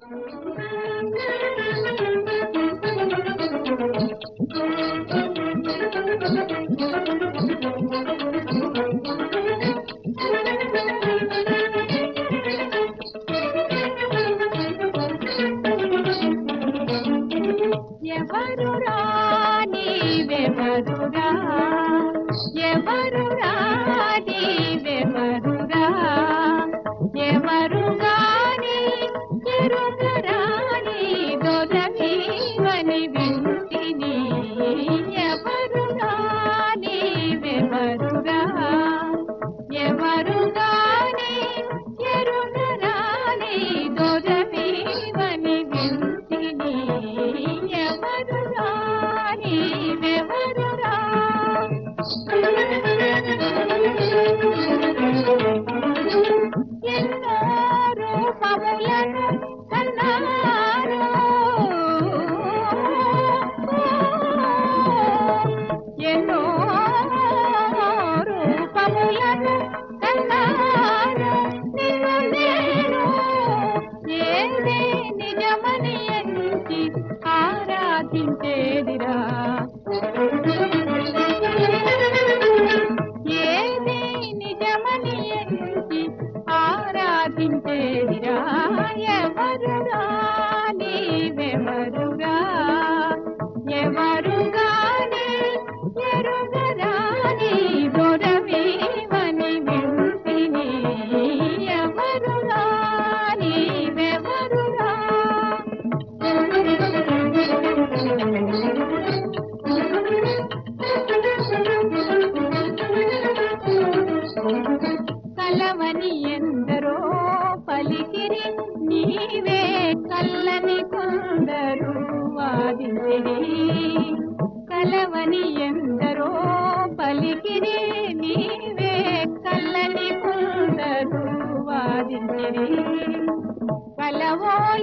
ఎవరురా నీవెవరురా ఎవరురా నీవెవరురా ఎవరుగాని ఎరుగరాని దొరవీవని వింటిని ఎవరురా నీవెవరురా ఎవరుగాని ఎరుగరాని దొరవీవని వింటిని ఎవరురా నీవెవరురా ఎన్నో రూపములను కన్నారు ఎన్నో రూపములను కన్నారు నిన్ను నేను ఏదే నిజమని ఎంచి ఆరాధించేదిరా ఏదే నిజమని ఎంచి ఆరాధించేదిరా ఎవరురా నీవెవరురా ఎవరుగాని ఎరుగరాని దొరవీవని వింటిని ఎవరురా నీవెవరురా కలవని ఎందరో పలికిరి నీవే కల్లని కొందరు వాదించిరి కలవని ఎందరో పలికిరి నీవే కల్లని కొందరు వాదించిరి కలవో